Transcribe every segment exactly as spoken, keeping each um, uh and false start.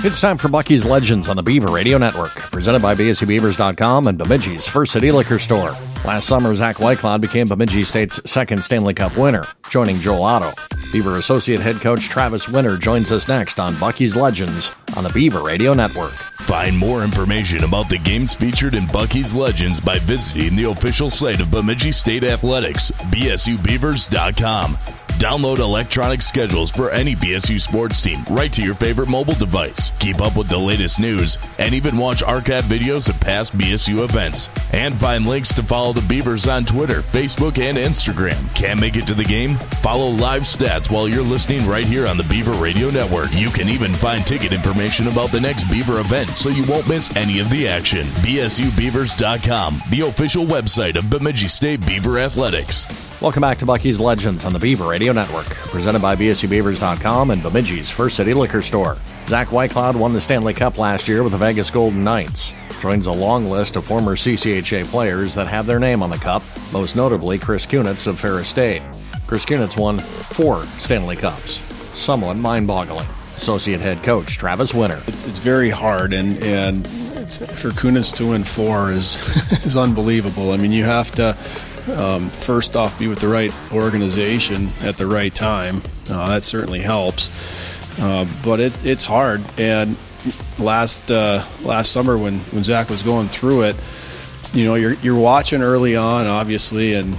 It's time for Bucky's Legends on the Beaver Radio Network, presented by B S U Beavers dot com and Bemidji's First City Liquor Store. Last summer, Zach Whitecloud became Bemidji State's second Stanley Cup winner, joining Joe Otto. Beaver Associate Head Coach Travis Winter joins us next on Bucky's Legends on the Beaver Radio Network. Find more information about the games featured in Bucky's Legends by visiting the official site of Bemidji State Athletics, B S U Beavers dot com. Download electronic schedules for any B S U sports team right to your favorite mobile device. Keep up with the latest news and even watch archive videos of past B S U events. And find links to follow the Beavers on Twitter, Facebook, and Instagram. Can't make it to the game? Follow live stats while you're listening right here on the Beaver Radio Network. You can even find ticket information about the next Beaver event so you won't miss any of the action. B S U Beavers dot com, the official website of Bemidji State Beaver Athletics. Welcome back to Bucky's Legends on the Beaver Radio Network, presented by B S U Beavers dot com and Bemidji's First City Liquor Store. Zach Whitecloud won the Stanley Cup last year with the Vegas Golden Knights. Joins a long list of former C C H A players that have their name on the cup, most notably Chris Kunitz of Ferris State. Chris Kunitz won four Stanley Cups. Somewhat mind-boggling. Associate Head Coach Travis Winter. It's, it's very hard, and, and it's, for Kunitz to win four is, is unbelievable. I mean, you have to... Um, first off, be with the right organization at the right time. Uh, that certainly helps. Uh, but it, it's hard. And last uh, last summer when, when Zach was going through it, you know, you're you're watching early on, obviously, and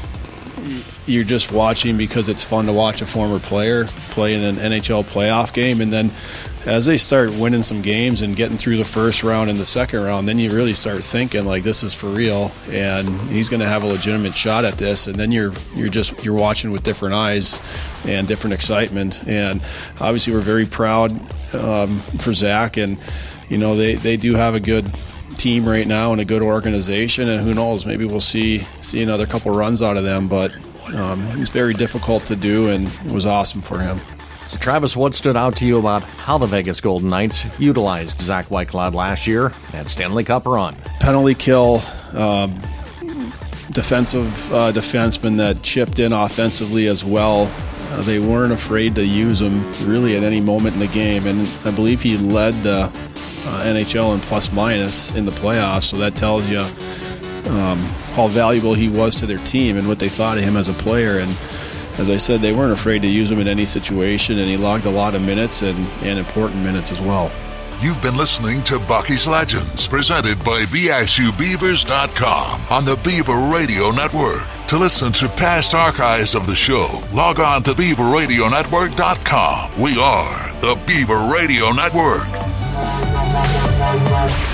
you're just watching because it's fun to watch a former player play in an N H L playoff game. And then as they start winning some games and getting through the first round and the second round, then you really start thinking like this is for real, and he's going to have a legitimate shot at this. And then you're you're just you're watching with different eyes and different excitement. And obviously, we're very proud um, for Zach, and you know they, they do have a good team right now and a good organization. And who knows, maybe we'll see see another couple runs out of them. But um, it's very difficult to do, and it was awesome for him. So, Travis, what stood out to you about how the Vegas Golden Knights utilized Zach Whitecloud last year at Stanley Cup run? Penalty kill, um, defensive uh, defenseman that chipped in offensively as well. Uh, they weren't afraid to use him really at any moment in the game, and I believe he led the uh, N H L in plus minus in the playoffs, so that tells you um, how valuable he was to their team and what they thought of him as a player. And as I said, they weren't afraid to use him in any situation, and he logged a lot of minutes and, and important minutes as well. You've been listening to Bucky's Legends, presented by B S U Beavers dot com on the Beaver Radio Network. To listen to past archives of the show, log on to Beaver Radio Network dot com. We are the Beaver Radio Network.